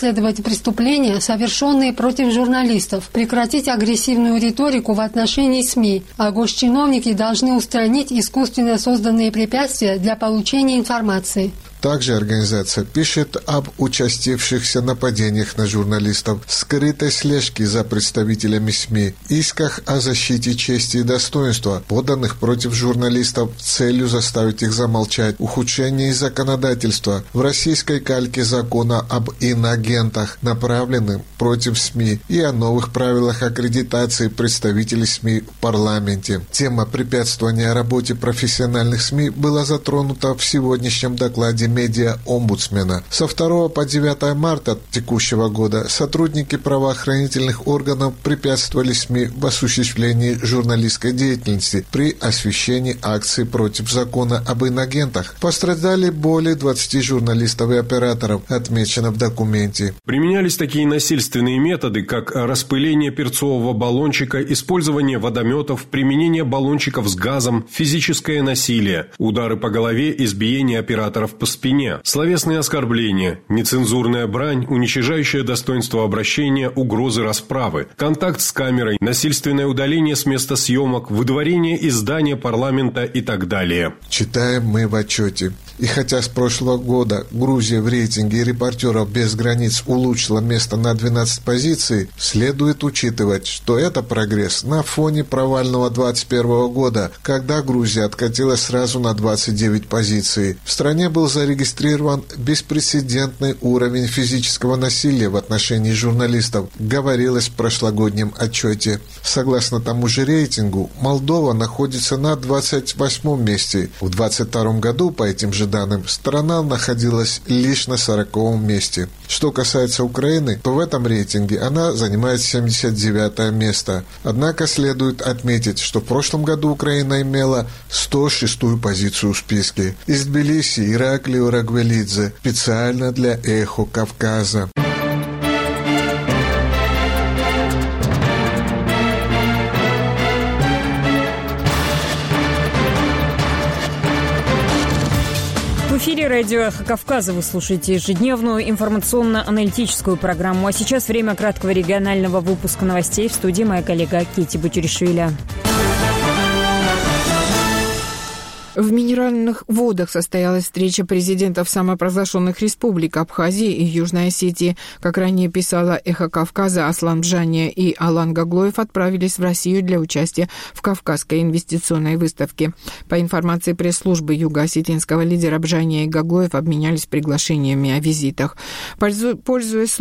расследовать преступления, совершенные против журналистов, прекратить агрессивную риторику в отношении СМИ, а госчиновники должны устранить искусственно созданные препятствия для получения информации. Также организация пишет об участившихся нападениях на журналистов, скрытой слежке за представителями СМИ, исках о защите чести и достоинства, поданных против журналистов с целью заставить их замолчать, ухудшении законодательства в российской кальке закона об иноагентах, направленным против СМИ, и о новых правилах аккредитации представителей СМИ в парламенте. Тема препятствования работе профессиональных СМИ была затронута в сегодняшнем докладе медиа-омбудсмена. Со 2 по 9 марта текущего года сотрудники правоохранительных органов препятствовали СМИ в осуществлении журналистской деятельности при освещении акций против закона об иноагентах. Пострадали более 20 журналистов и операторов, отмечено в документе. Применялись такие насильственные методы, как распыление перцового баллончика, использование водометов, применение баллончиков с газом, физическое насилие, удары по голове, избиение операторов по спине, словесные оскорбления, нецензурная брань, уничижающее достоинство обращения, угрозы расправы, контакт с камерой, насильственное удаление с места съемок, выдворение из здания парламента и так далее. Читаем мы в отчете. И хотя с прошлого года Грузия в рейтинге «Репортеров без границ» улучшила место на 12 позиций, следует учитывать, что это прогресс на фоне провального 2021 года, когда Грузия откатилась сразу на 29 позиций. В стране был зарегистрирован беспрецедентный уровень физического насилия в отношении журналистов, говорилось в прошлогоднем отчете. Согласно тому же рейтингу, Молдова находится на 28 месте. В 2022 году, по этим же данным, страна находилась лишь на 40-м месте. Что касается Украины, то в этом рейтинге она занимает 79 место. Однако следует отметить, что в прошлом году Украина имела 106-ю позицию в списке. Из Тбилиси Ираклио Рагвелидзе специально для «Эхо Кавказа». В эфире радио «Эхо Кавказа» вы слушаете ежедневную информационно-аналитическую программу. А сейчас время краткого регионального выпуска новостей. В студии моя коллега Кити Бутюришвили. В Минеральных водах состоялась встреча президентов самопровозглашенных республик Абхазии и Южной Осетии. Как ранее писала «Эхо Кавказа», Аслан Бжания и Алан Гаглоев отправились в Россию для участия в Кавказской инвестиционной выставке. По информации пресс-службы юго-осетинского лидера, Бжания и Гаглоев обменялись приглашениями о визитах. Пользуясь